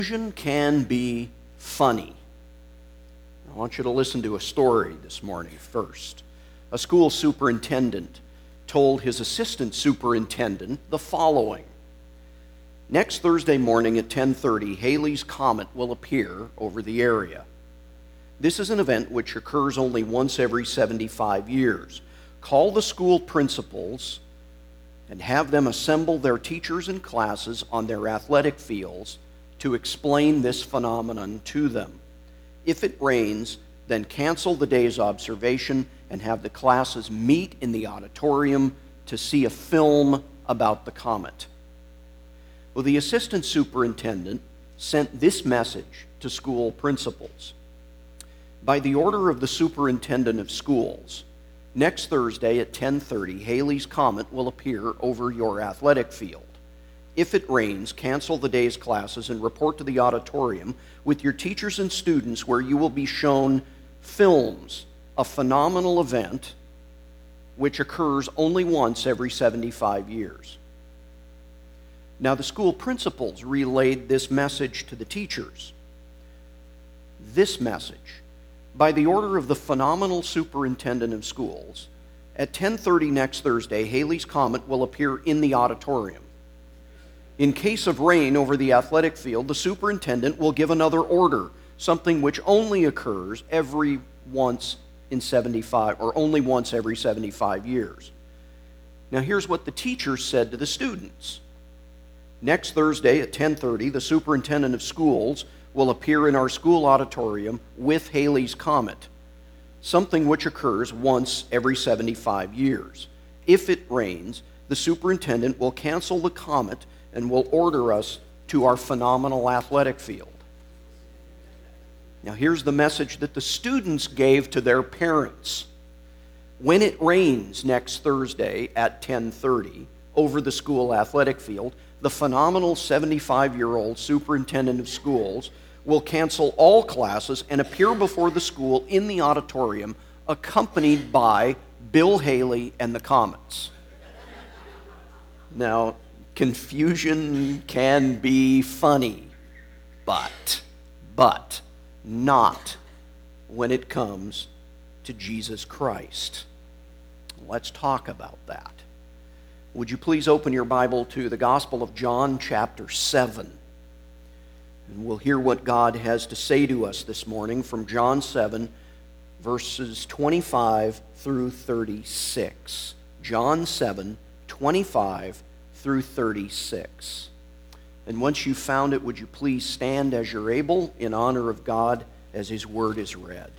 Confusion can be funny. I want you to listen to a story this morning first. A school superintendent told his assistant superintendent the following. Next Thursday morning at 10:30, Halley's Comet will appear over the area. This is an event which occurs only once every 75 years. Call the school principals and have them assemble their teachers and classes on their athletic fields to explain this phenomenon to them. If it rains, then cancel the day's observation and have the classes meet in the auditorium to see a film about the comet. Well, the assistant superintendent sent this message to school principals. By the order of the superintendent of schools, next Thursday at 10:30, Halley's Comet will appear over your athletic field. If it rains, cancel the day's classes and report to the auditorium with your teachers and students where you will be shown films, a phenomenal event which occurs only once every 75 years. Now, the school principals relayed this message to the teachers. This message, by the order of the phenomenal superintendent of schools, at 10:30 next Thursday, Halley's Comet will appear in the auditorium. In case of rain over the athletic field, the superintendent will give another order, something which only occurs every once in 75, or only once every 75 years. Now, here's what the teachers said to the students. Next Thursday at 10:30, the superintendent of schools will appear in our school auditorium with Halley's Comet, something which occurs once every 75 years. If it rains, the superintendent will cancel the comet and will order us to our phenomenal athletic field. Now, here's the message that the students gave to their parents. When it rains next Thursday at 10:30 over the school athletic field, the phenomenal 75-year-old superintendent of schools will cancel all classes and appear before the school in the auditorium, accompanied by Bill Haley and the Comets. Now, confusion can be funny, but not when it comes to Jesus Christ. Let's talk about that. Would you please open your Bible to the Gospel of John, chapter 7. And we'll hear what God has to say to us this morning from John 7, verses 25 through 36. John 7, 25 through 36. And once you've found it, would you please stand as you're able in honor of God as His Word is read.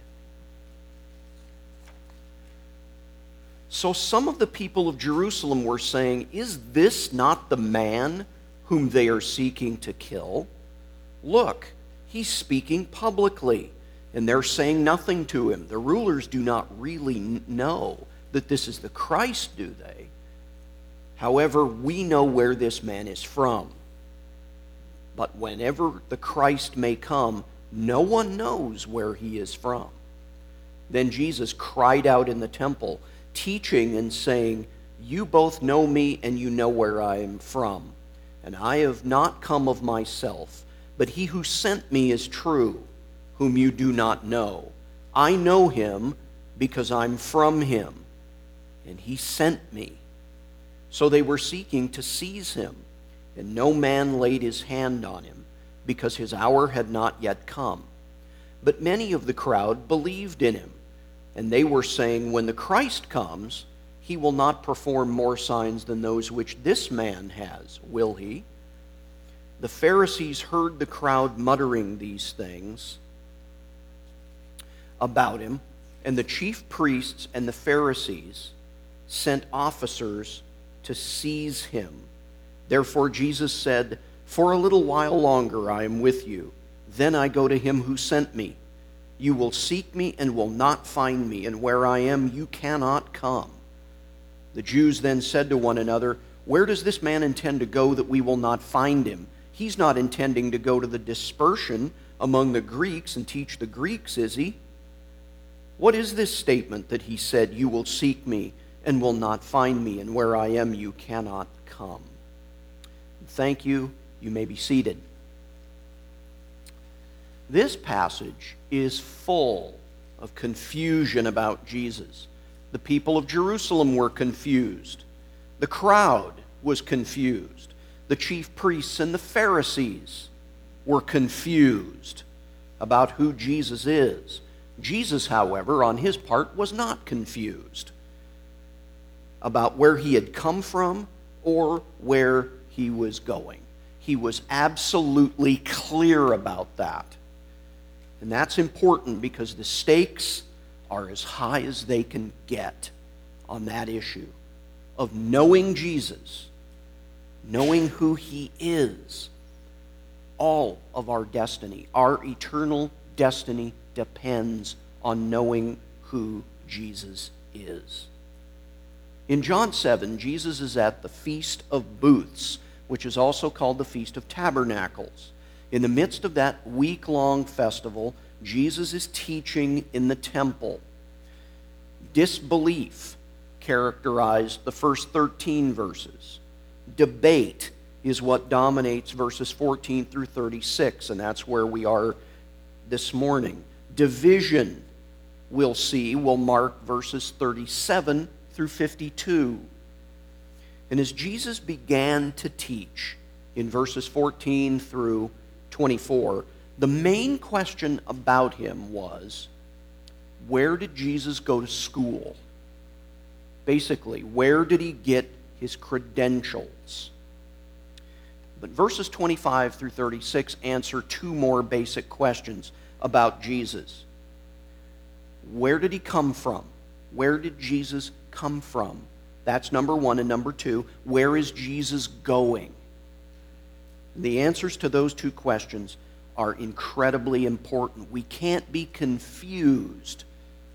So some of the people of Jerusalem were saying, "Is this not the man whom they are seeking to kill? Look, he's speaking publicly, and they're saying nothing to him. The rulers do not really know that this is the Christ, do they? However, we know where this man is from. But whenever the Christ may come, no one knows where he is from." Then Jesus cried out in the temple, teaching and saying, "You both know me, and you know where I am from. And I have not come of myself, but he who sent me is true, whom you do not know. I know him because I'm from him, and he sent me." So they were seeking to seize him, and no man laid his hand on him, because his hour had not yet come. But many of the crowd believed in him, and they were saying, "When the Christ comes, he will not perform more signs than those which this man has, will he?" The Pharisees heard the crowd muttering these things about him, and the chief priests and the Pharisees sent officers to seize him. Therefore Jesus said, "For a little while longer I am with you. Then I go to him who sent me. You will seek me and will not find me, and where I am you cannot come." The Jews then said to one another, "Where does this man intend to go that we will not find him? He's not intending to go to the dispersion among the Greeks and teach the Greeks, is he? What is this statement that he said, 'You will seek me and will not find me, and where I am you cannot come'?" Thank you. You may be seated. This passage is full of confusion about Jesus. The people of Jerusalem were confused. The crowd was confused. The chief priests and the Pharisees were confused about who Jesus is. Jesus, however, on his part, was not confused about where he had come from or where he was going. He was absolutely clear about that. And that's important because the stakes are as high as they can get on that issue of knowing Jesus, knowing who he is. All of our destiny, our eternal destiny, depends on knowing who Jesus is. In John 7, Jesus is at the Feast of Booths, which is also called the Feast of Tabernacles. In the midst of that week-long festival, Jesus is teaching in the temple. Disbelief characterized the first 13 verses. Debate is what dominates verses 14 through 36, and that's where we are this morning. Division, we'll see, will mark verses 37 through 52. And as Jesus began to teach in verses 14 through 24, the main question about him was, where did Jesus go to school? Basically, where did he get his credentials? But verses 25 through 36 answer two more basic questions about Jesus. Where did he come from? Where did Jesus come from? That's number one. And number two, where is Jesus going? The answers to those two questions are incredibly important. We can't be confused.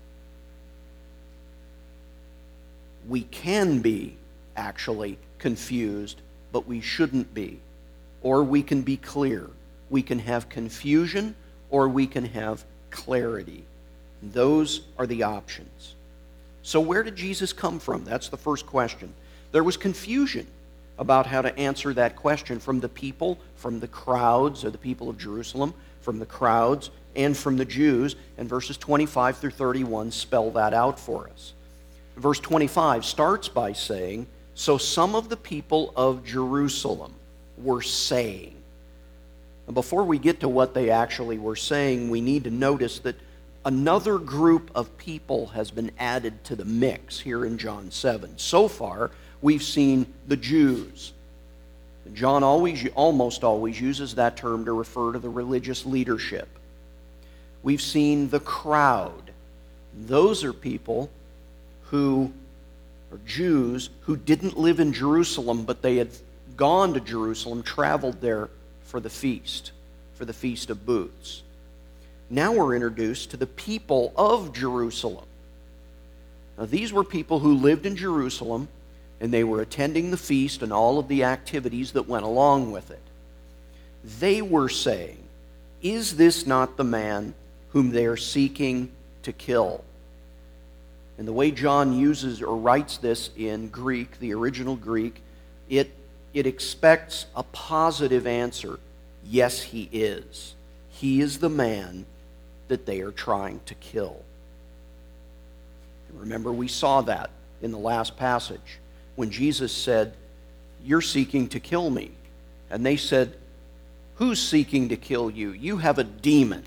We can be actually confused, but we shouldn't be. Or we can be clear. We can have confusion, or we can have clarity. Those are the options. So where did Jesus come from? That's the first question. There was confusion about how to answer that question from the people, from the crowds, or the people of Jerusalem, from the crowds, and from the Jews. And verses 25 through 31 spell that out for us. Verse 25 starts by saying, so some of the people of Jerusalem were saying. And before we get to what they actually were saying, we need to notice that another group of people has been added to the mix here in John 7. So far, we've seen the Jews. John almost always uses that term to refer to the religious leadership. We've seen the crowd. Those are people who are Jews who didn't live in Jerusalem, but they had gone to Jerusalem, traveled there for the Feast of Booths. Now we're introduced to the people of Jerusalem. Now these were people who lived in Jerusalem, and they were attending the feast and all of the activities that went along with it. They were saying, is this not the man whom they are seeking to kill? And the way John uses or writes this in Greek, the original Greek, it expects a positive answer. Yes, he is. He is the man that they are trying to kill. Remember, we saw that in the last passage when Jesus said, you're seeking to kill me. And they said, who's seeking to kill you? You have a demon.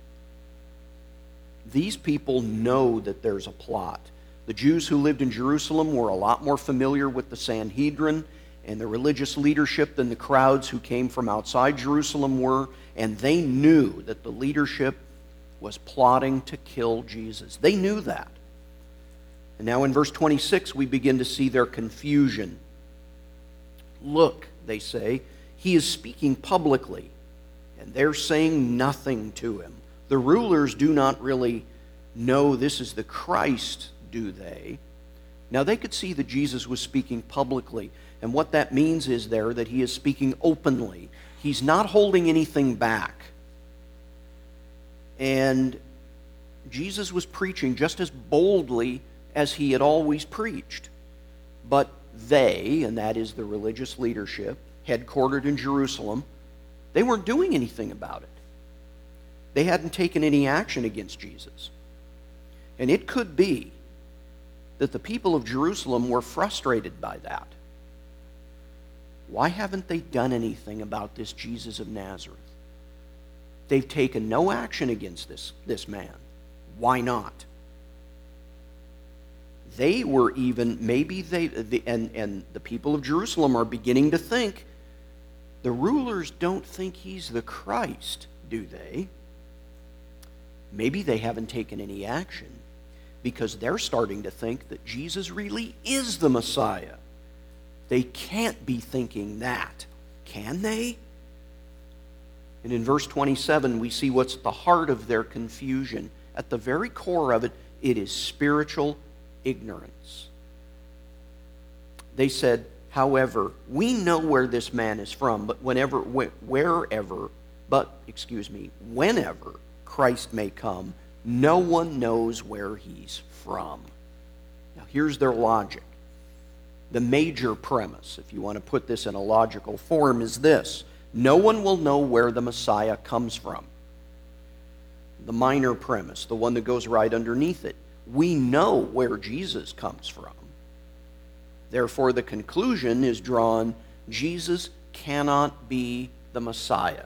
These people know that there's a plot. The Jews who lived in Jerusalem were a lot more familiar with the Sanhedrin and the religious leadership than the crowds who came from outside Jerusalem were, and they knew that the leadership was plotting to kill Jesus. They knew that. And now in verse 26, we begin to see their confusion. Look, they say, he is speaking publicly, and they're saying nothing to him. The rulers do not really know this is the Christ, do they? Now they could see that Jesus was speaking publicly, and what that means is there that he is speaking openly. He's not holding anything back. And Jesus was preaching just as boldly as he had always preached. But they, and that is the religious leadership, headquartered in Jerusalem, they weren't doing anything about it. They hadn't taken any action against Jesus. And it could be that the people of Jerusalem were frustrated by that. Why haven't they done anything about this Jesus of Nazareth? They've taken no action against this man. Why not? They were even, and the people of Jerusalem are beginning to think, the rulers don't think he's the Christ, do they? Maybe they haven't taken any action because they're starting to think that Jesus really is the Messiah. They can't be thinking that, can they? And in verse 27, we see what's at the heart of their confusion. At the very core of it, it is spiritual ignorance. They said, however, we know where this man is from, but whenever Christ may come, no one knows where he's from. Now here's their logic. The major premise, if you want to put this in a logical form, is this: no one will know where the Messiah comes from. The minor premise, the one that goes right underneath it, we know where Jesus comes from. Therefore, the conclusion is drawn, Jesus cannot be the Messiah.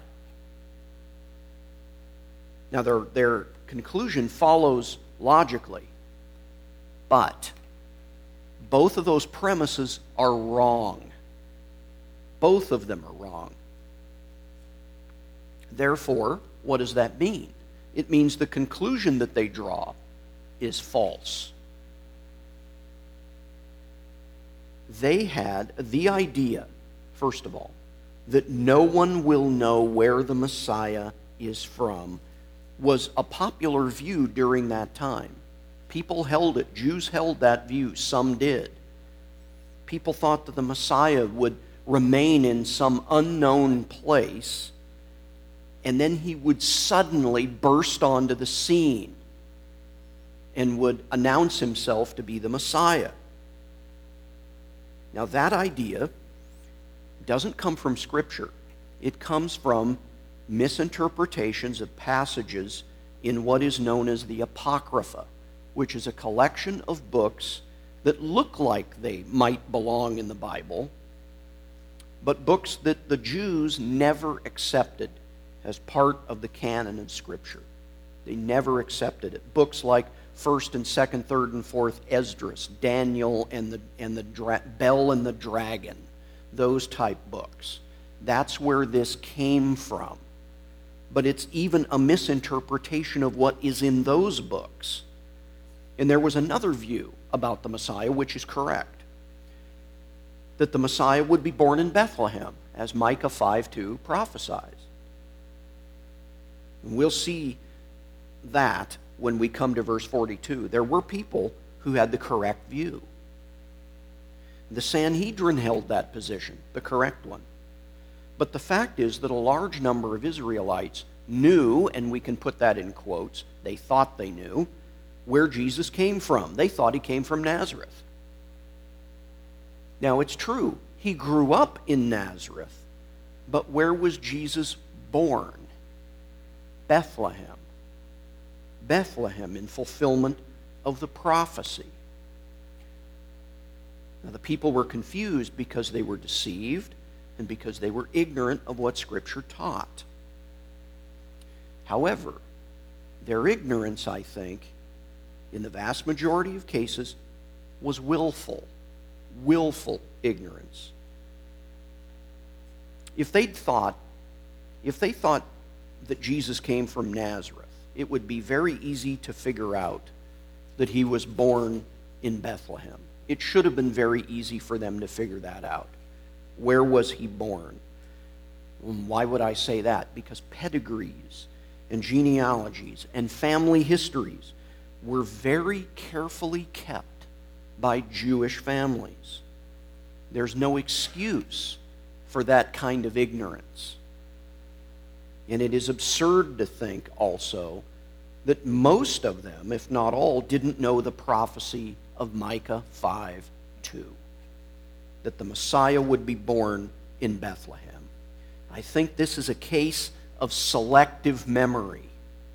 Now, their conclusion follows logically, but both of those premises are wrong. Both of them are wrong. Therefore, what does that mean? It means the conclusion that they draw is false. They had the idea, first of all, that no one will know where the Messiah is from, was a popular view during that time. People held it. Jews held that view. Some did. People thought that the Messiah would remain in some unknown place, and then he would suddenly burst onto the scene and would announce himself to be the Messiah. Now, that idea doesn't come from Scripture. It comes from misinterpretations of passages in what is known as the Apocrypha, which is a collection of books that look like they might belong in the Bible, but books that the Jews never accepted as part of the canon of Scripture. They never accepted it. Books like 1st and 2nd, 3rd and 4th Esdras, Daniel and the Bell and the Dragon, those type books. That's where this came from. But it's even a misinterpretation of what is in those books. And there was another view about the Messiah, which is correct, that the Messiah would be born in Bethlehem, as Micah 5:2 prophesies. And we'll see that when we come to verse 42. There were people who had the correct view. The Sanhedrin held that position, the correct one. But the fact is that a large number of Israelites knew, and we can put that in quotes, they thought they knew, where Jesus came from. They thought he came from Nazareth. Now, it's true, he grew up in Nazareth, but where was Jesus born? Bethlehem. Bethlehem, in fulfillment of the prophecy. Now, the people were confused because they were deceived and because they were ignorant of what Scripture taught. However, their ignorance, I think, in the vast majority of cases, was willful ignorance. If they thought that Jesus came from Nazareth, it would be very easy to figure out that he was born in Bethlehem. It should have been very easy for them to figure that out. Where was he born? Why would I say that? Because pedigrees and genealogies and family histories were very carefully kept by Jewish families. There's no excuse for that kind of ignorance. And it is absurd to think also that most of them, if not all, didn't know the prophecy of Micah 5:2, that the Messiah would be born in Bethlehem. I think this is a case of selective memory.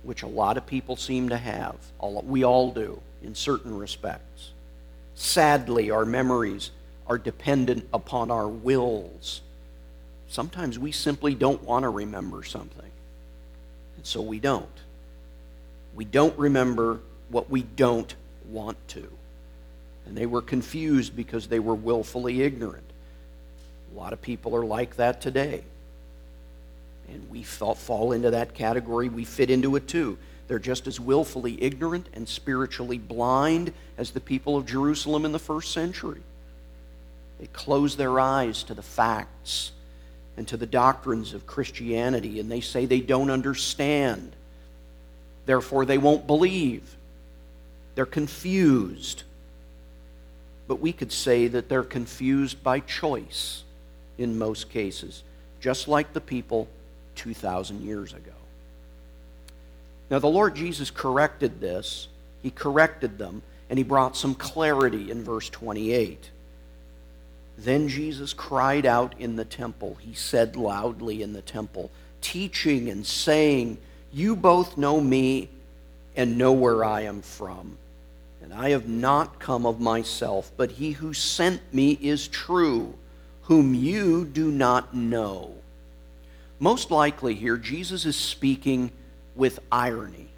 which a lot of people seem to have. We all do, in certain respects. Sadly, our memories are dependent upon our wills. Sometimes we simply don't want to remember something, and so we don't. We don't remember what we don't want to. And they were confused because they were willfully ignorant. A lot of people are like that today. And we fall into that category. We fit into it too. They're just as willfully ignorant and spiritually blind as the people of Jerusalem in the first century. They close their eyes to the facts and to the doctrines of Christianity, and they say they don't understand. Therefore, they won't believe. They're confused. But we could say that they're confused by choice in most cases, just like the people 2,000 years ago. Now, the Lord Jesus corrected this. He corrected them, and he brought some clarity in verse 28. Then Jesus cried out in the temple. He said loudly in the temple, teaching and saying, "You both know me and know where I am from. And I have not come of myself, but he who sent me is true, whom you do not know." Most likely here, Jesus is speaking with irony.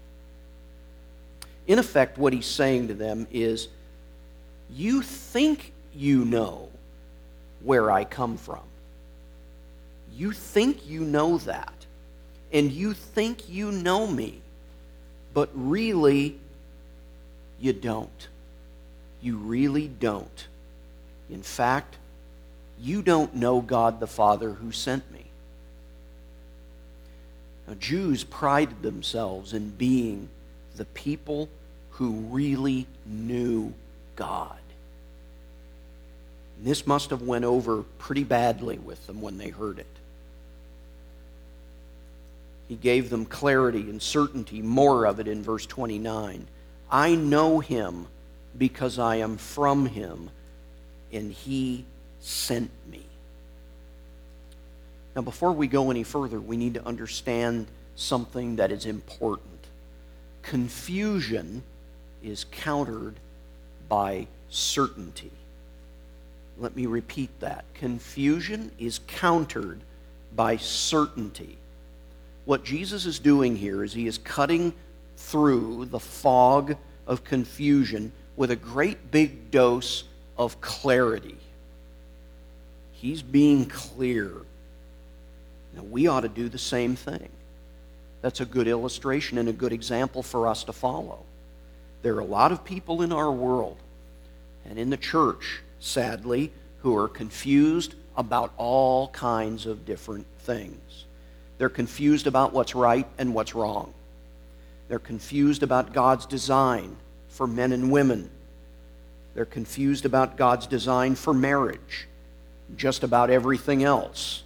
In effect, what he's saying to them is, you think you know where I come from. You think you know that. And you think you know me. But really, you don't. You really don't. In fact, you don't know God the Father who sent me. Now, Jews prided themselves in being the people who really knew God. And this must have went over pretty badly with them when they heard it. He gave them clarity and certainty, more of it in verse 29. I know him because I am from him, and he sent me. Now, before we go any further, we need to understand something that is important. Confusion is countered by certainty. Let me repeat that. Confusion is countered by certainty. What Jesus is doing here is he is cutting through the fog of confusion with a great big dose of clarity. He's being clear. Now, we ought to do the same thing. That's a good illustration and a good example for us to follow. There are a lot of people in our world and in the church, sadly, who are confused about all kinds of different things. They're confused about what's right and what's wrong. They're confused about God's design for men and women. They're confused about God's design for marriage, just about everything else.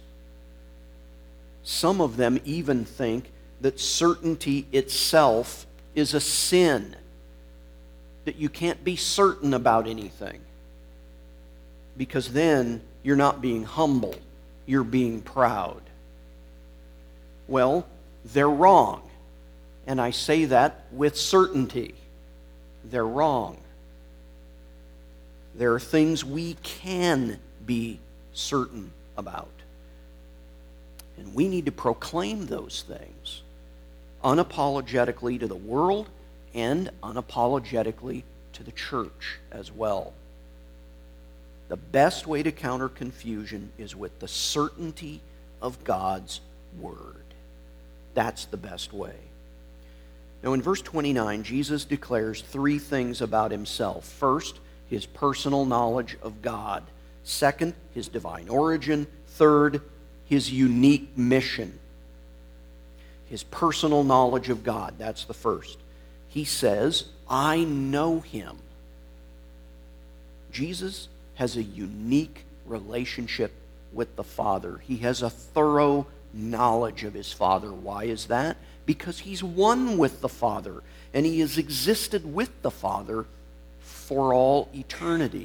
Some of them even think that certainty itself is a sin, that you can't be certain about anything, because then you're not being humble, you're being proud. Well, they're wrong, and I say that with certainty. They're wrong. There are things we can be certain about. And we need to proclaim those things unapologetically to the world and unapologetically to the church as well. The best way to counter confusion is with the certainty of God's Word. That's the best way. Now, in verse 29, Jesus declares three things about himself. First, his personal knowledge of God. Second, his divine origin. Third, his unique mission. His personal knowledge of God, that's the first. He says, I know him. Jesus has a unique relationship with the Father. He has a thorough knowledge of his Father. Why is that? Because he's one with the Father, and he has existed with the Father for all eternity.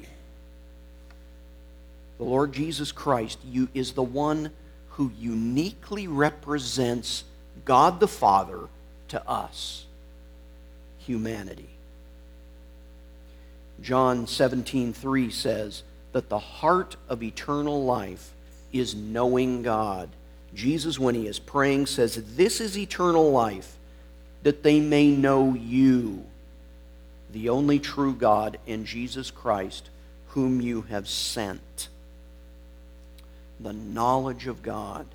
The Lord Jesus Christ is the one who uniquely represents God the Father to us, humanity. John 17:3 says that the heart of eternal life is knowing God. Jesus, when he is praying, says, "This is eternal life, that they may know you, the only true God, and Jesus Christ, whom you have sent." The knowledge of God.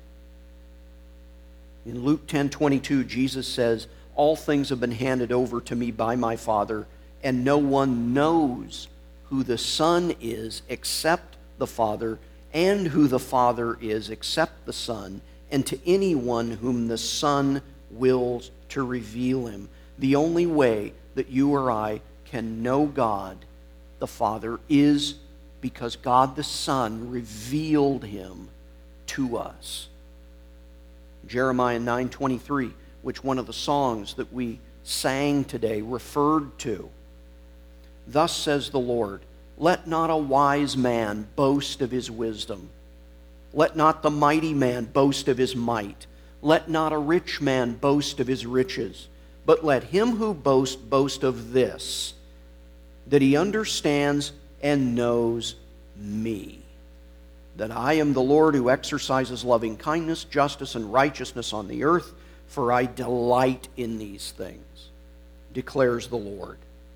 In Luke 10:22, Jesus says, "All things have been handed over to me by my Father, and no one knows who the Son is except the Father, and who the Father is except the Son, and to anyone whom the Son wills to reveal him." The only way that you or I can know God the Father is because God the Son revealed him to us. Jeremiah 9:23, which one of the songs that we sang today referred to. "Thus says the Lord, let not a wise man boast of his wisdom. Let not the mighty man boast of his might. Let not a rich man boast of his riches. But let him who boasts boast of this, that he understands and knows me, that I am the Lord who exercises loving kindness, justice, and righteousness on the earth, for I delight in these things, declares the Lord."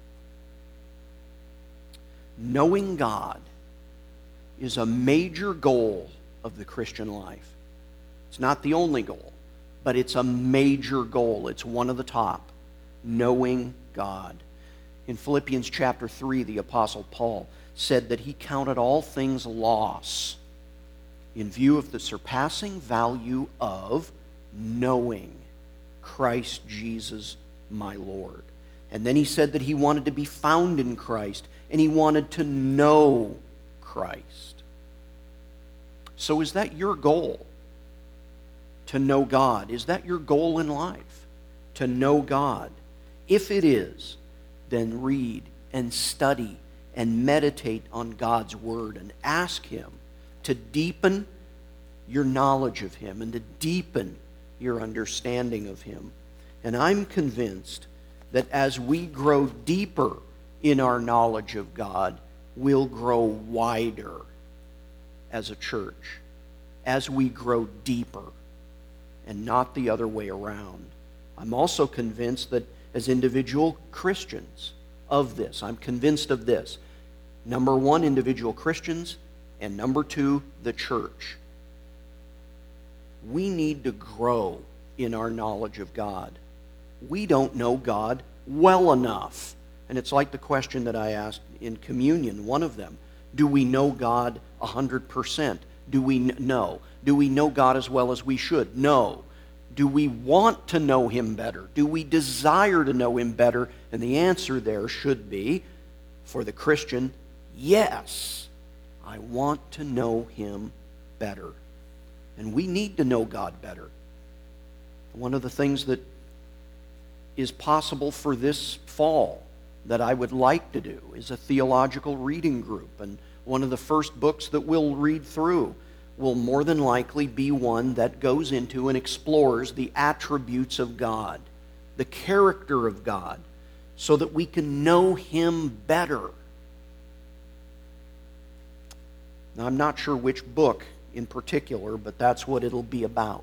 Knowing God is a major goal of the Christian life. It's not the only goal, but it's a major goal. It's one of the top. Knowing God. In Philippians chapter 3, the Apostle Paul said that he counted all things loss in view of the surpassing value of knowing Christ Jesus my Lord. And then he said that he wanted to be found in Christ, and he wanted to know Christ. So is that your goal? To know God? Is that your goal in life? To know God? If it is, then read and study and meditate on God's Word and ask Him to deepen your knowledge of Him and to deepen your understanding of Him. And I'm convinced that as we grow deeper in our knowledge of God, we'll grow wider as a church. As we grow deeper and not the other way around. I'm also convinced that as individual Christians of this, I'm convinced of this. Number one, individual Christians, and number two, the church. We need to grow in our knowledge of God. We don't know God well enough. And it's like the question that I asked in communion, one of them. Do we know God 100%? Do we know? Do we know God as well as we should? No. Do we want to know Him better? Do we desire to know Him better? And the answer there should be, for the Christian, yes. I want to know Him better. And we need to know God better. One of the things that is possible for this fall that I would like to do is a theological reading group. And one of the first books that we'll read through will more than likely be one that goes into and explores the attributes of God, the character of God, so that we can know Him better. Now, I'm not sure which book in particular, but that's what it'll be about.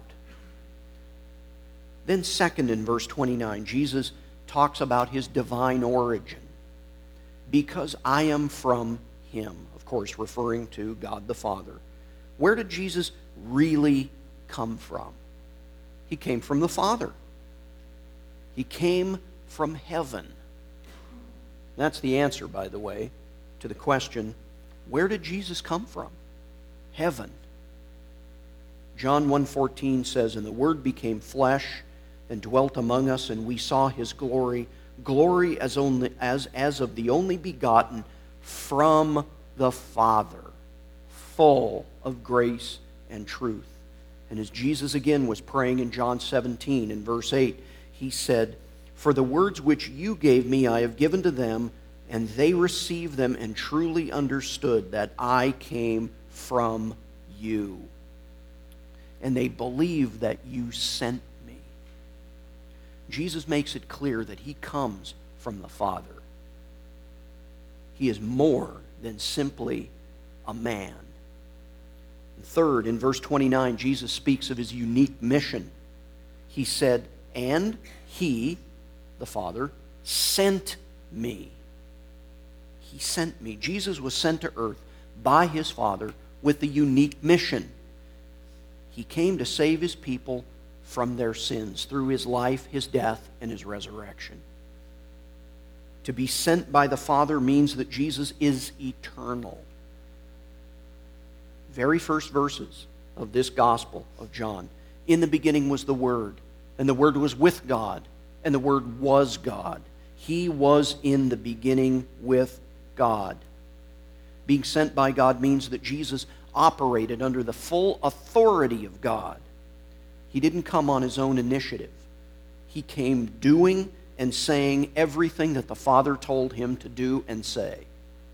Then second, in verse 29, Jesus talks about His divine origin. Because I am from Him, of course, referring to God the Father. Where did Jesus really come from? He came from the Father. He came from heaven. That's the answer, by the way, to the question, where did Jesus come from? Heaven. John 1:14 says, "And the Word became flesh and dwelt among us, and we saw His glory, glory as of the only begotten from the Father, full of grace and truth." And as Jesus again was praying in John 17, in verse 8, He said, "For the words which you gave me I have given to them, and they received them and truly understood that I came from you. And they believe that you sent me." Jesus makes it clear that he comes from the Father. He is more than simply a man. And third, in verse 29, Jesus speaks of his unique mission. He said, "And he," the Father, "sent me." He sent me. Jesus was sent to earth by his Father with the unique mission. He came to save his people from their sins through his life, his death, and his resurrection. To be sent by the Father means that Jesus is eternal. Very first verses of this Gospel of John. In the beginning was the Word, and the Word was with God, and the Word was God. He was in the beginning with God. Being sent by God means that Jesus operated under the full authority of God. He didn't come on his own initiative. He came doing and saying everything that the Father told him to do and say.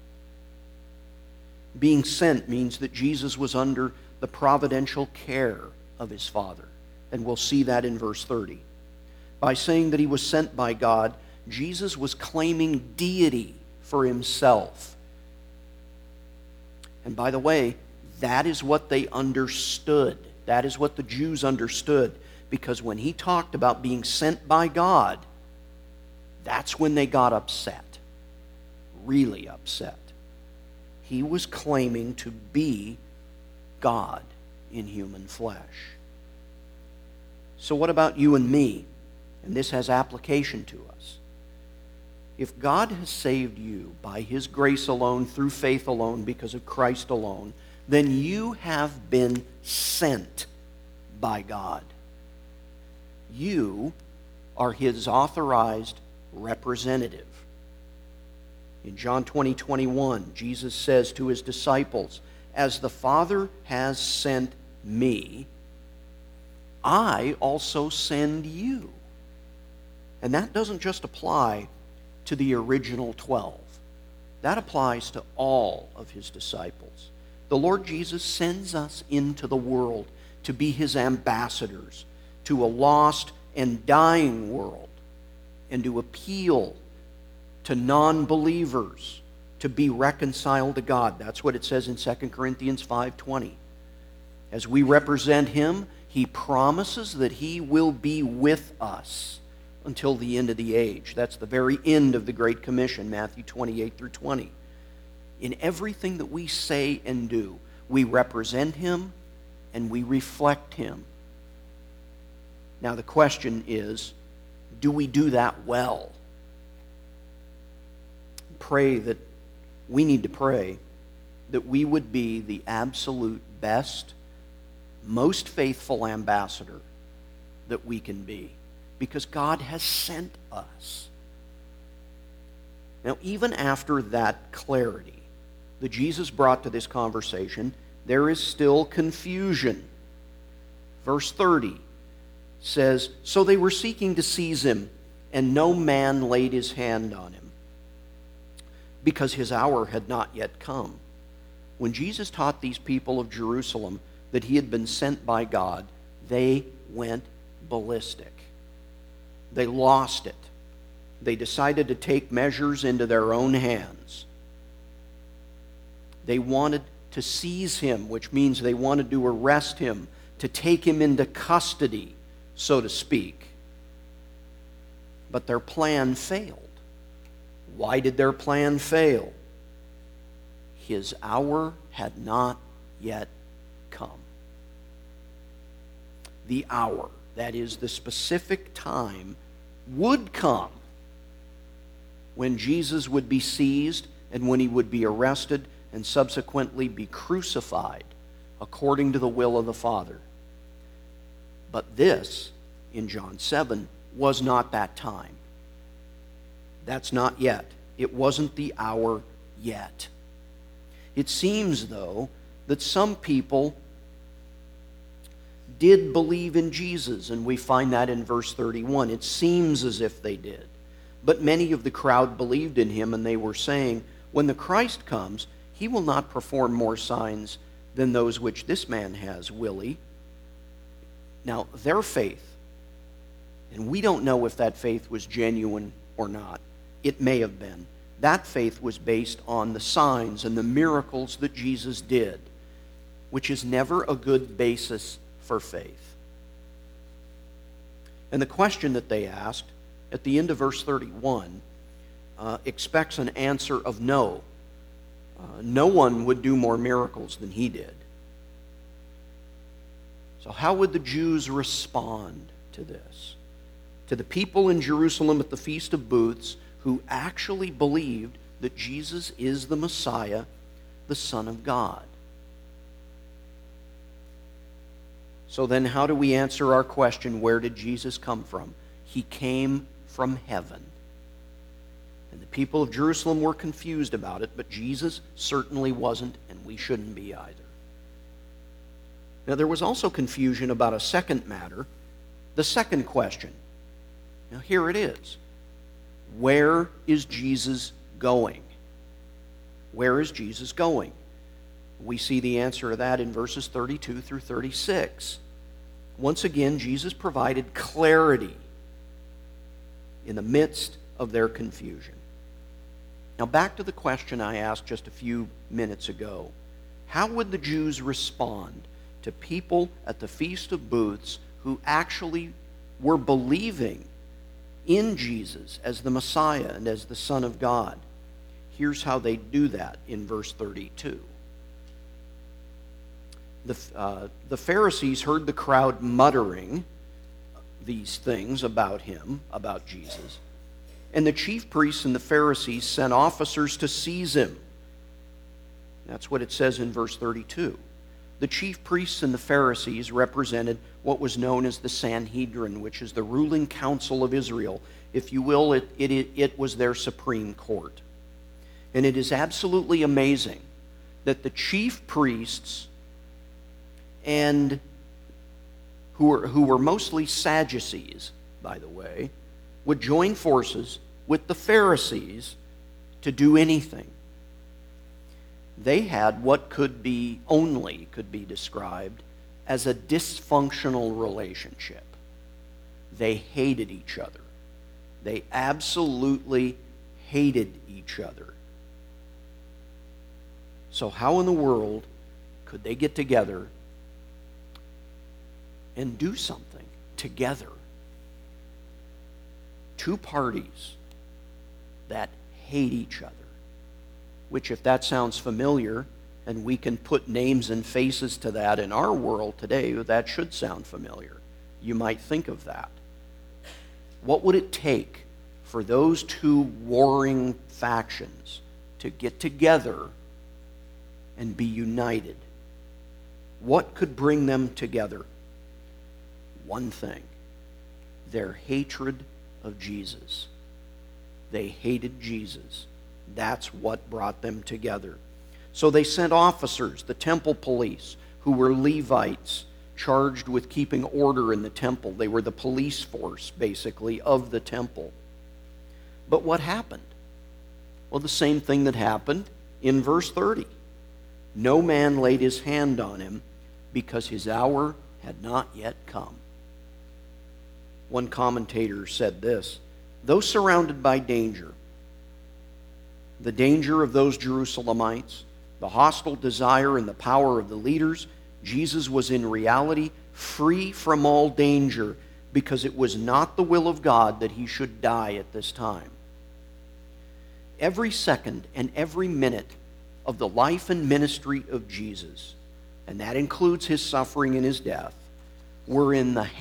Being sent means that Jesus was under the providential care of his Father. And we'll see that in verse 30. By saying that he was sent by God, Jesus was claiming deity for himself. And by the way, that is what they understood. That is what the Jews understood. Because when he talked about being sent by God, that's when they got upset. Really upset. He was claiming to be God in human flesh. So what about you and me? And this has application to us. If God has saved you by his grace alone, through faith alone, because of Christ alone, then you have been sent by God. You are his authorized representative. In John 20:21, Jesus says to his disciples, "As the Father has sent me, I also send you." And that doesn't just apply to the original 12. That applies to all of his disciples. The Lord Jesus sends us into the world to be his ambassadors to a lost and dying world, and to appeal to non-believers to be reconciled to God. That's what it says in 2 Corinthians 5:20. As we represent him, he promises that he will be with us until the end of the age. That's the very end of the Great Commission, Matthew 28-20. In everything that we say and do, we represent him and we reflect him. Now the question is, do we do that well? We need to pray that we would be the absolute best, most faithful ambassador that we can be, because God has sent us. Now, even after that clarity that Jesus brought to this conversation, there is still confusion. Verse 30 says, "So they were seeking to seize him, and no man laid his hand on him, because his hour had not yet come." When Jesus taught these people of Jerusalem that he had been sent by God, they went ballistic. They lost it. They decided to take measures into their own hands. They wanted to seize him, which means they wanted to arrest him, to take him into custody, so to speak. But their plan failed. Why did their plan fail? His hour had not yet come. The hour, that is the specific time, would come when Jesus would be seized and when he would be arrested and subsequently be crucified according to the will of the Father. But this, in John 7, was not that time. That's not yet. It wasn't the hour yet. It seems, though, that some people did believe in Jesus, and we find that in verse 31. It seems as if they did. But many of the crowd believed in him, and they were saying, "When the Christ comes, he will not perform more signs than those which this man has, will he?" Now, their faith And we don't know if that faith was genuine or not. It may have been. That faith was based on the signs and the miracles that Jesus did, which is never a good basis for faith. And the question that they asked at the end of verse 31 expects an answer of no. No one would do more miracles than he did. So how would the Jews respond to this? To the people in Jerusalem at the Feast of Booths who actually believed that Jesus is the Messiah, the Son of God. So then how do we answer our question, where did Jesus come from? He came from heaven. And the people of Jerusalem were confused about it, but Jesus certainly wasn't, and we shouldn't be either. Now there was also confusion about a second matter, the second question. Now here it is. Where is Jesus going? Where is Jesus going? We see the answer to that in verses 32 through 36. Once again, Jesus provided clarity in the midst of their confusion. Now back to the question I asked just a few minutes ago. How would the Jews respond to people at the Feast of Booths who actually were believing in Jesus as the Messiah and as the Son of God? Here's how they do that in verse 32. The Pharisees heard the crowd muttering these things about him, about Jesus. And the chief priests and the Pharisees sent officers to seize him. That's what it says in verse 32. The chief priests and the Pharisees represented what was known as the Sanhedrin, which is the ruling council of Israel. If you will, it was their supreme court. And it is absolutely amazing that the chief priests, and who were mostly Sadducees, by the way, would join forces with the Pharisees to do anything. They had what could be described as a dysfunctional relationship. They hated each other. They absolutely hated each other. So how in the world could they get together and do something together? Two parties that hate each other, which, if that sounds familiar, and we can put names and faces to that in our world today, that should sound familiar. You might think of that. What would it take for those two warring factions to get together and be united? What could bring them together? One thing: their hatred of Jesus. They hated Jesus. That's what brought them together. So they sent officers, the temple police, who were Levites, charged with keeping order in the temple. They were the police force, basically, of the temple. But what happened? Well, the same thing that happened in verse 30. No man laid his hand on him because his hour had not yet come. One commentator said this: though surrounded by danger, the danger of those Jerusalemites, the hostile desire and the power of the leaders, Jesus was in reality free from all danger, because it was not the will of God that he should die at this time. Every second and every minute of the life and ministry of Jesus, and that includes his suffering and his death, were in the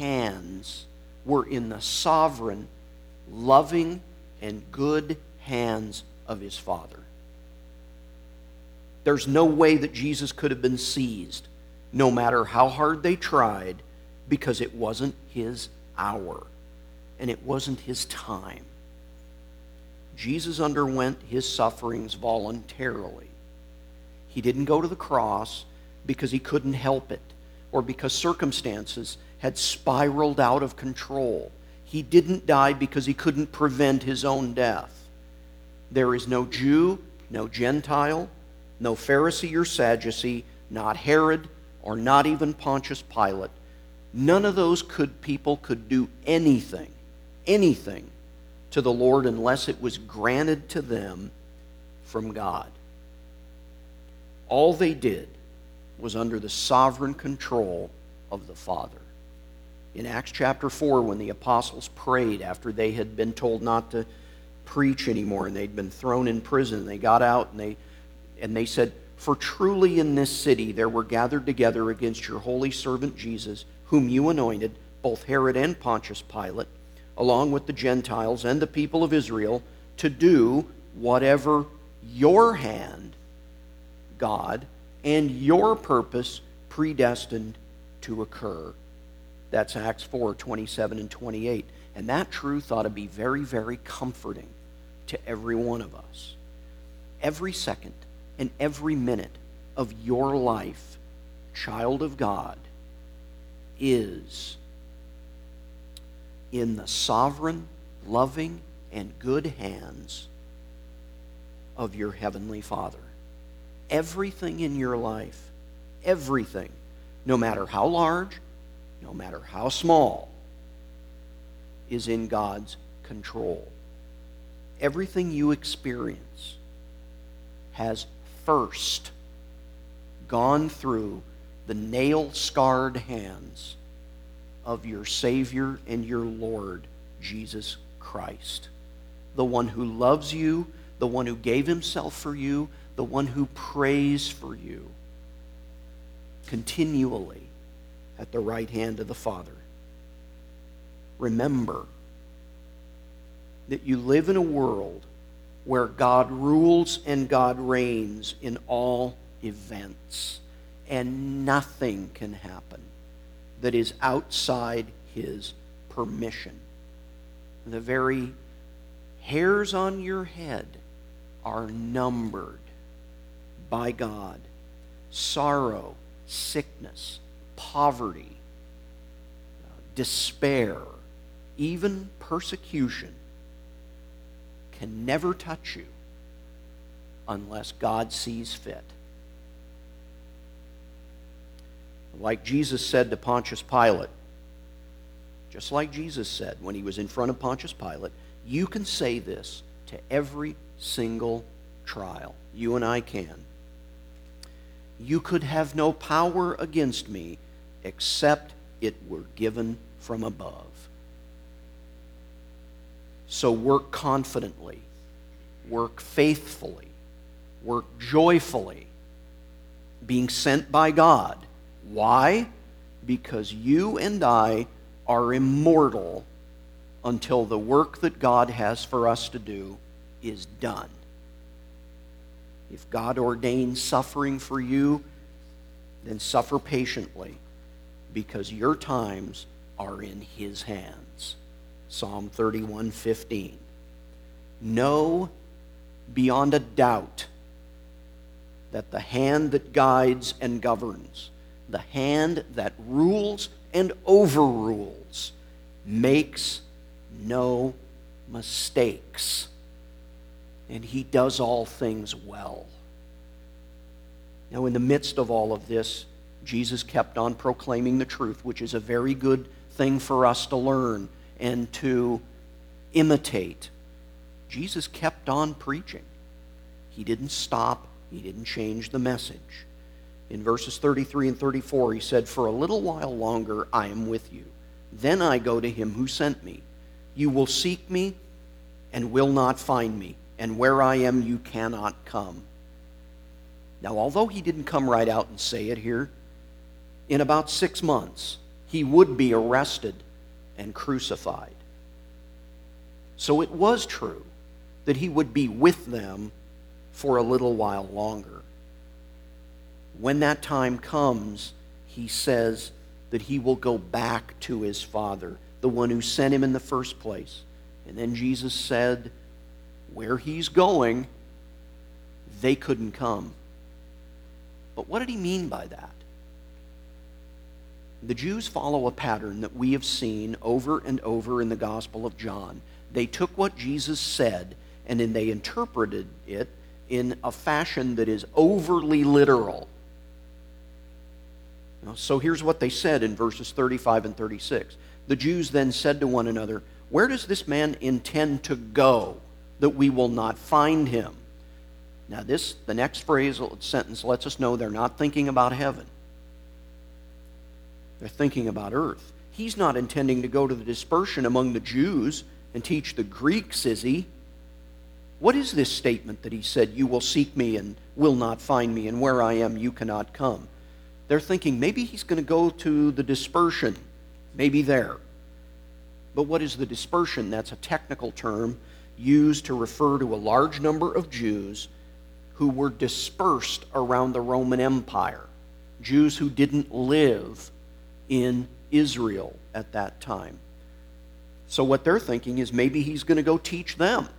sovereign, loving, and good hands of his Father. There's no way that Jesus could have been seized, no matter how hard they tried, because it wasn't his hour, and it wasn't his time. Jesus underwent his sufferings voluntarily. He didn't go to the cross because he couldn't help it, or because circumstances had spiraled out of control. He didn't die because he couldn't prevent his own death. There is no Jew, no Gentile, no Pharisee or Sadducee, not Herod, or not even Pontius Pilate. None of those people could do anything anything to the Lord unless it was granted to them from God. All they did was under the sovereign control of the Father. In Acts chapter 4, when the apostles prayed after they had been told not to preach anymore and they'd been thrown in prison, they got out and they said, "For truly in this city there were gathered together against your holy servant Jesus, whom you anointed, both Herod and Pontius Pilate, along with the Gentiles and the people of Israel, to do whatever your hand, God, and your purpose predestined to occur." That's Acts 4, 27 and 28. And that truth ought to be very, very comforting to every one of us. Every second and every minute of your life, child of God, is in the sovereign, loving, and good hands of your Heavenly Father. Everything in your life, everything, no matter how large, no matter how small, is in God's control. Everything you experience has first gone through the nail-scarred hands of your Savior and your Lord, Jesus Christ. The one who loves you, the one who gave himself for you, the one who prays for you continually at the right hand of the Father. Remember that you live in a world where God rules and God reigns in all events, and nothing can happen that is outside his permission. The very hairs on your head are numbered by God. Sorrow, sickness, poverty, despair, even persecution can never touch you unless God sees fit. Like Jesus said to Pontius Pilate, just like Jesus said when he was in front of Pontius Pilate, you can say this to every single trial. You and I can. You could have no power against me except it were given from above. So work confidently, work faithfully, work joyfully, being sent by God. Why? Because you and I are immortal until the work that God has for us to do is done. If God ordains suffering for you, then suffer patiently, because your times are in his hands. Psalm 31:15. Know beyond a doubt that the hand that guides and governs, the hand that rules and overrules, makes no mistakes. And he does all things well. Now, in the midst of all of this, Jesus kept on proclaiming the truth, which is a very good thing for us to learn and to imitate. Jesus kept on preaching. He didn't stop. He didn't change the message. In verses 33 and 34, he said, "For a little while longer I am with you. Then I go to him who sent me. You will seek me and will not find me. And where I am, you cannot come." Now, although he didn't come right out and say it here, in about 6 months, he would be arrested and crucified. So it was true that he would be with them for a little while longer. When that time comes, he says that he will go back to his Father, the one who sent him in the first place. And then Jesus said, where he's going, they couldn't come. But what did he mean by that? The Jews follow a pattern that we have seen over and over in the Gospel of John. They took what Jesus said and then they interpreted it in a fashion that is overly literal. So here's what they said in verses 35 and 36. The Jews then said to one another, where does this man intend to go that we will not find him? Now the next sentence lets us know they're not thinking about heaven. They're thinking about earth. He's not intending to go to the dispersion among the Jews and teach the Greeks, is he? What is this statement that he said, you will seek me and will not find me, and where I am you cannot come? They're thinking maybe he's going to go to the dispersion, maybe there. But what is the dispersion? That's a technical term used to refer to a large number of Jews who were dispersed around the Roman Empire. Jews who didn't live in Israel at that time. So what they're thinking is maybe he's going to go teach them.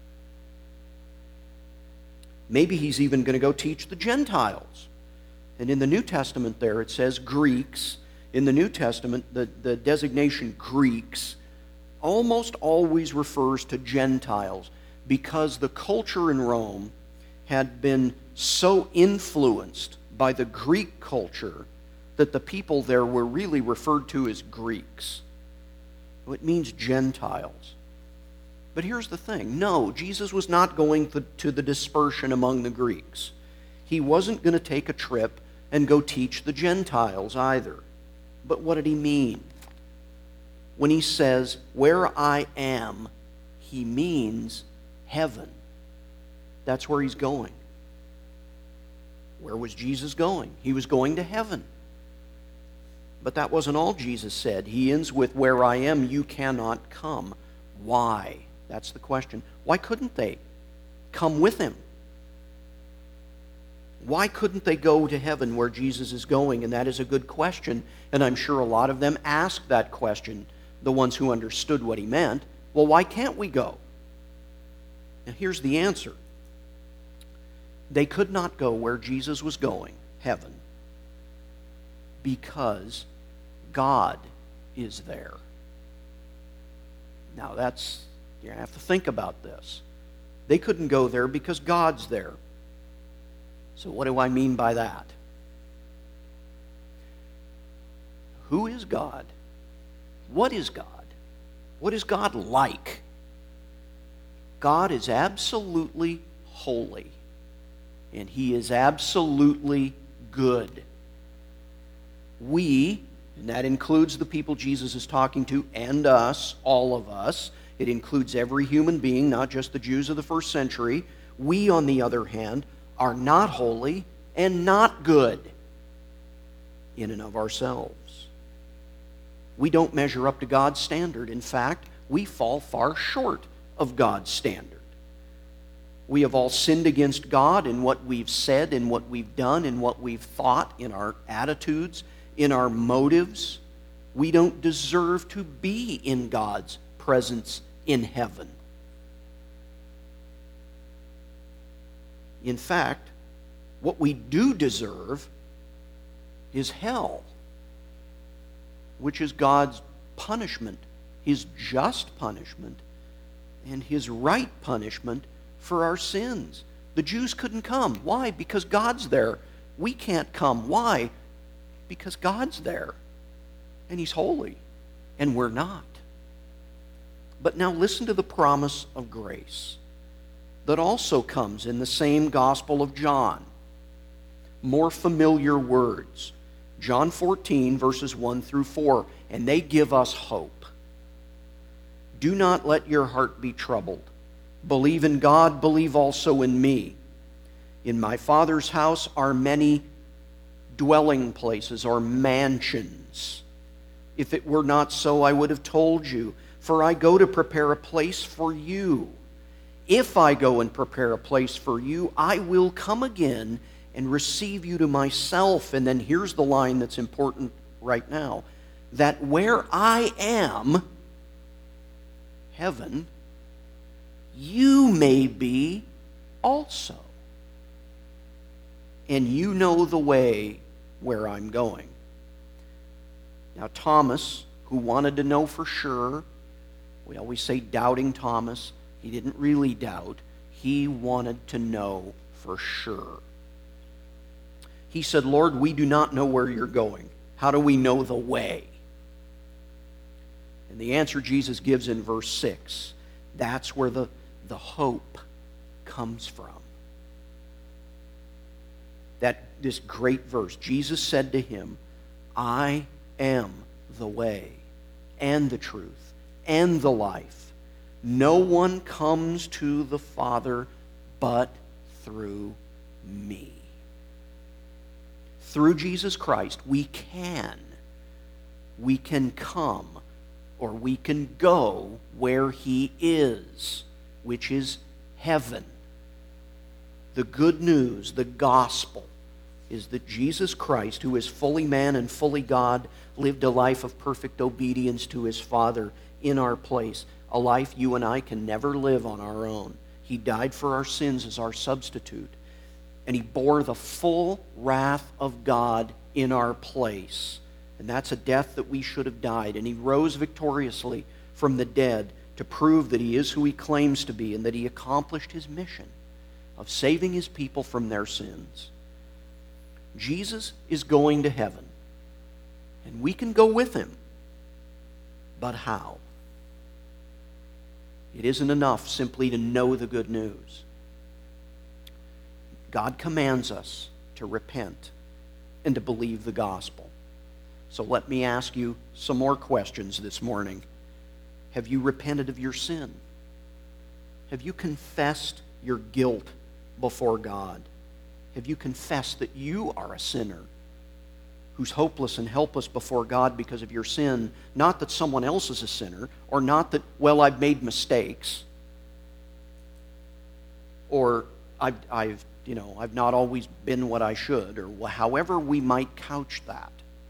Maybe he's even going to go teach the Gentiles. And in the New Testament there it says Greeks. In the New Testament, the designation Greeks almost always refers to Gentiles because the culture in Rome had been so influenced by the Greek culture that the people there were really referred to as Greeks. It means Gentiles. But here's the thing. No, Jesus was not going to the dispersion among the Greeks. He wasn't going to take a trip and go teach the Gentiles either. But what did he mean? When he says, where I am, he means heaven. That's where he's going. Where was Jesus going? He was going to heaven. But that wasn't all Jesus said. He ends with, where I am, you cannot come. Why? That's the question. Why couldn't they come with him? Why couldn't they go to heaven where Jesus is going? And that is a good question. And I'm sure a lot of them asked that question, the ones who understood what he meant. Well, why can't we go? Now, here's the answer. They could not go where Jesus was going, heaven, because God is there. Now, you have to think about this. They couldn't go there because God's there. So what do I mean by that? Who is God? What is God? What is God like? God is absolutely holy, and he is absolutely good. We, and that includes the people Jesus is talking to, and us, all of us. It includes every human being, not just the Jews of the first century. We, on the other hand, are not holy and not good in and of ourselves. We don't measure up to God's standard. In fact, we fall far short of God's standard. We have all sinned against God in what we've said, in what we've done, in what we've thought, in our attitudes, in our motives. We don't deserve to be in God's presence in heaven. In fact, what we do deserve is hell, which is God's punishment, his just punishment, and his right punishment for our sins. The Jews couldn't come. Why? Because God's there. We can't come. Why? Because God's there, and he's holy, and we're not. But now listen to the promise of grace that also comes in the same Gospel of John. More familiar words. John 14, verses 1 through 4, and they give us hope. Do not let your heart be troubled. Believe in God, believe also in me. In my Father's house are many dwelling places or mansions. If it were not so, I would have told you, for I go to prepare a place for you. If I go and prepare a place for you, I will come again and receive you to myself. And then here's the line that's important right now. That where I am, heaven, you may be also. And you know the way where I'm going. Now Thomas, who wanted to know for sure, we always say doubting Thomas, he didn't really doubt. He wanted to know for sure. He said, Lord, we do not know where you're going. How do we know the way? And the answer Jesus gives in verse 6, that's where the hope comes from. This great verse, Jesus said to him, I am the way and the truth and the life. No one comes to the Father but through me. Through Jesus Christ, we can come, or we can go where He is, which is heaven. The good news, the gospel, is that Jesus Christ, who is fully man and fully God, lived a life of perfect obedience to His Father in our place, a life you and I can never live on our own. He died for our sins as our substitute, and He bore the full wrath of God in our place. And that's a death that we should have died. And He rose victoriously from the dead to prove that He is who He claims to be and that He accomplished His mission of saving His people from their sins. Jesus is going to heaven, and we can go with Him. But how? It isn't enough simply to know the good news. God commands us to repent and to believe the gospel. So let me ask you some more questions this morning. Have you repented of your sin? Have you confessed your guilt before God? Have you confessed that you are a sinner who's hopeless and helpless before God because of your sin? Not that someone else is a sinner, or not that, well, I've made mistakes, or I've not always been what I should, or however we might couch that.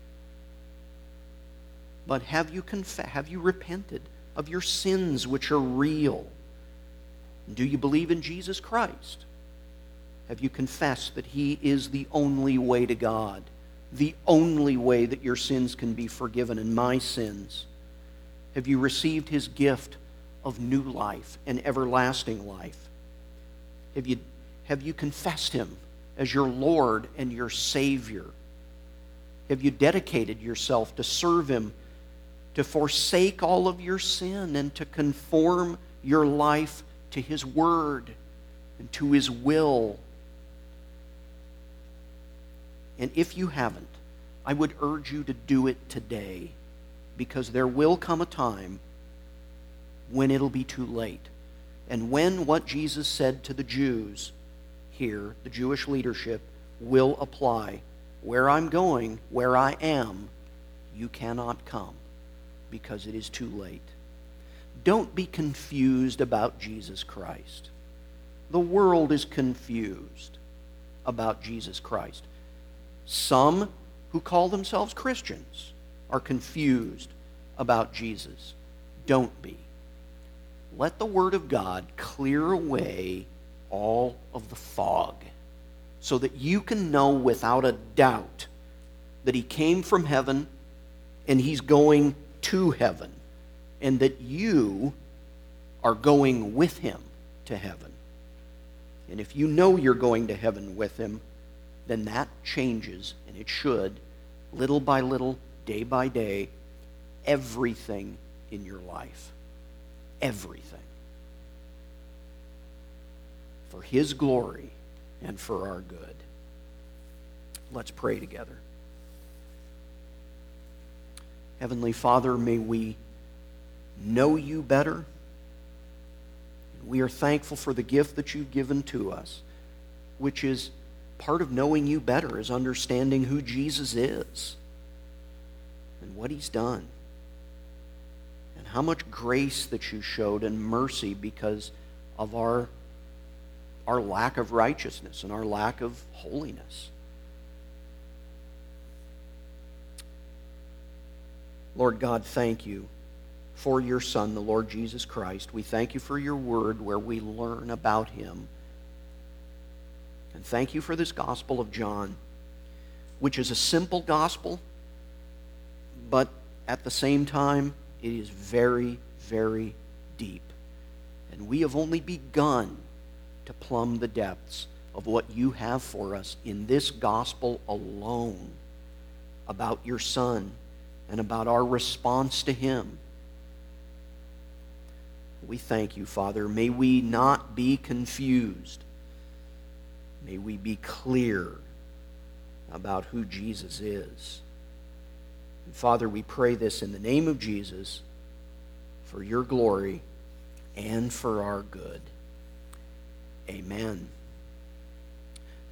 But have you repented of your sins which are real? Do you believe in Jesus Christ? Have you confessed that He is the only way to God, the only way that your sins can be forgiven, and my sins? Have you received His gift of new life and everlasting life? Have you confessed Him as your Lord and your Savior? Have you dedicated yourself to serve Him, to forsake all of your sin, and to conform your life to His Word and to His will? And if you haven't, I would urge you to do it today, because there will come a time when it'll be too late. And when what Jesus said to the Jews here, the Jewish leadership, will apply. Where I'm going, where I am, you cannot come, because it is too late. Don't be confused about Jesus Christ. The world is confused about Jesus Christ. Some who call themselves Christians are confused about Jesus. Don't be. Let the Word of God clear away all of the fog so that you can know without a doubt that He came from heaven and He's going to heaven, and that you are going with Him to heaven. And if you know you're going to heaven with Him, then that changes, and it should, little by little, day by day, everything in your life. Everything. For His glory and for our good. Let's pray together. Heavenly Father, may we know You better. We are thankful for the gift that You've given to us, which is part of knowing You better, is understanding who Jesus is and what He's done, and how much grace that You showed and mercy because of our lack of righteousness and our lack of holiness. Lord God, thank You for Your Son, the Lord Jesus Christ. We thank You for Your Word where we learn about Him. And thank You for this Gospel of John, which is a simple gospel, but at the same time, it is very, very deep. And we have only begun to plumb the depths of what You have for us in this gospel alone, about Your Son and about our response to Him We thank you, Father. May we not be confused. May we be clear about who Jesus is. And Father, we pray this in the name of Jesus for your glory and for our good. Amen.